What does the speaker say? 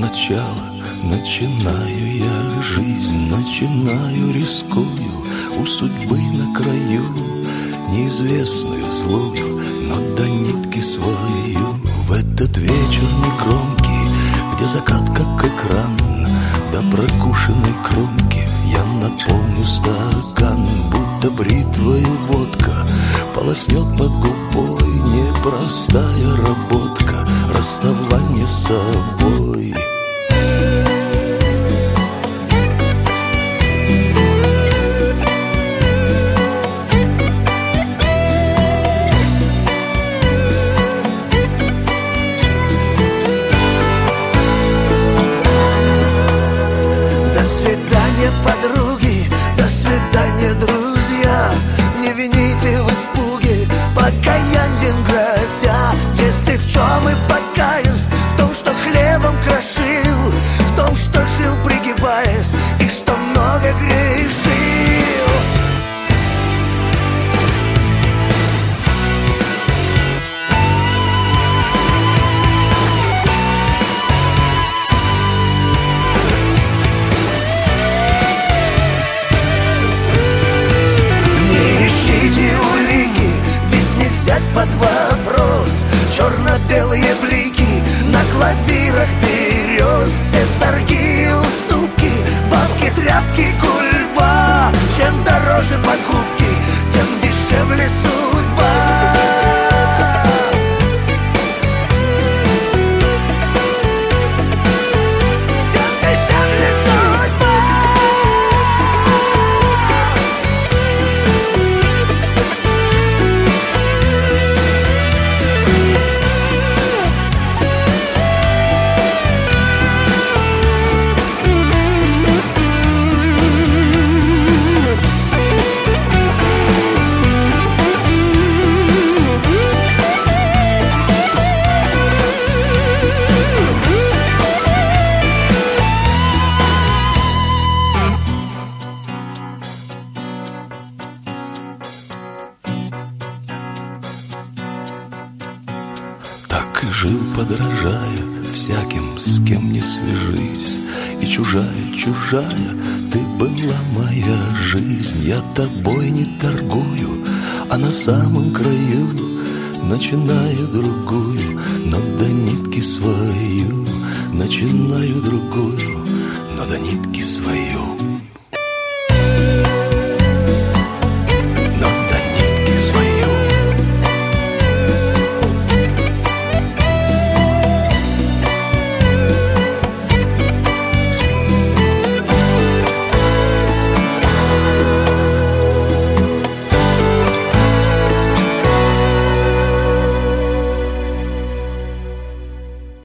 начала. Начинаю я жизнь, начинаю, рискую, у судьбы на краю, неизвестную злую, но до нитки свою. В этот вечер негромкий, где закат как экран, до прокушенной кромки я наполню стакан, будто бритвою водка полоснет под губой. Непростая работка, расставание с собой. Подруги, до свидания, друзья. Не вините в испуге, покаянием грозя. Если в чем и покаюсь, в том, что хлебом крошил, в том, что жил пригибаясь, и что много грешил. Взять под вопрос черно-белые блики на клавирах берез. Все торги и уступки, бабки, тряпки, гульба. Чем дороже покупки, тем дешевле судьба. Так и жил, подражая всяким, с кем не свяжись. И чужая, чужая, ты была моя жизнь. Я тобой не торгую, а на самом краю начинаю другую, но до нитки свою. Начинаю другую, но до нитки свою.